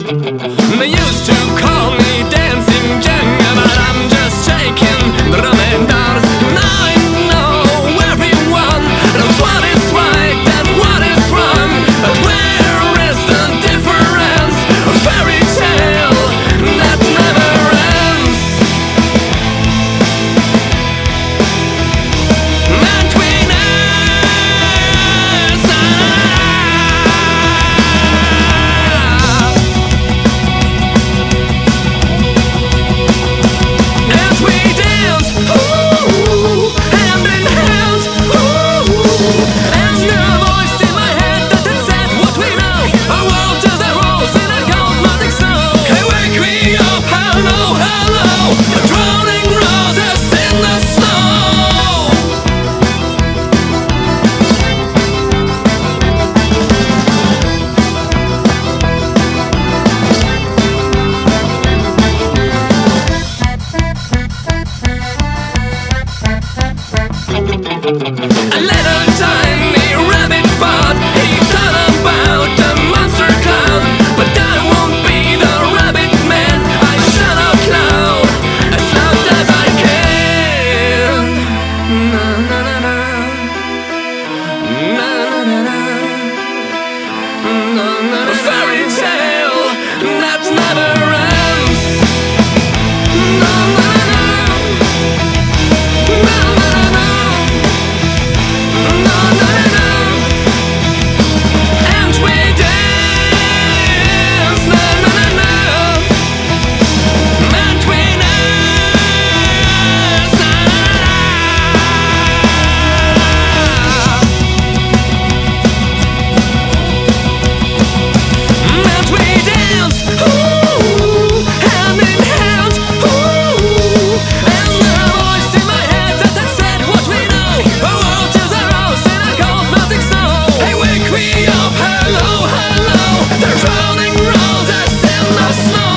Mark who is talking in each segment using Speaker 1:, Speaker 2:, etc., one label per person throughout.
Speaker 1: They used to call me Dancing Jung, but I'm just shaking drum and dance. Now I know everyone knows what is right and what is wrong, but where is the difference? A fairy tale that never ends. Between us, as we dance, ooh, hand in hand, ooh, and the voice in my head that had said what we know. Our world is a rose in a cold melting snow. Hey, wake me up, hello, hello, the drowning roses in the snow. A little tiny rabbit thought he thought about a monster cloud, but I won't be the rabbit man. I shout out loud, as loud as I can. Na na na na, na na na na, na na na. A fairy tale that never ends. Na na na na, na na na na. No, no, no, no. And we dance, no, no, no, no. Between us, and we dance, ooh, hand in hand, ooh, and the voice in my head that had said what we know. A world is a rose in a cold melting snow. Hey, wake me up, hello, hello, the drowning roses in the snow.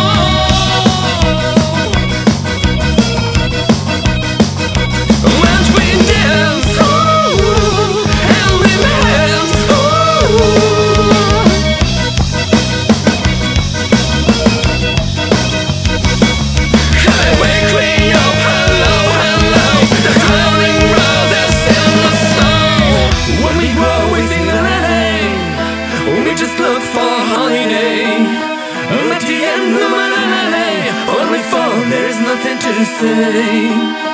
Speaker 1: And we dance, ooh, hand in hand, ooh. Hey, wake me up, hello, hello, the drowning roses in the snow. When we grow, we sing la la la. We just look for holiday. At the end, la la la la. When we fall, there's nothing to say.